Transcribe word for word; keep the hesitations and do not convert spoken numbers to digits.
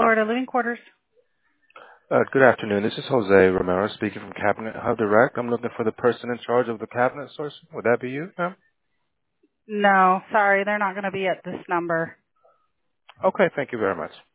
Florida Living Quarters. Uh, good afternoon. This is Jose Romero speaking from Cabinet Hub Direct. I'm looking for the person in charge of the cabinet source. Would that be you, ma'am? No, sorry, they're not going to be at this number. Okay, thank you very much.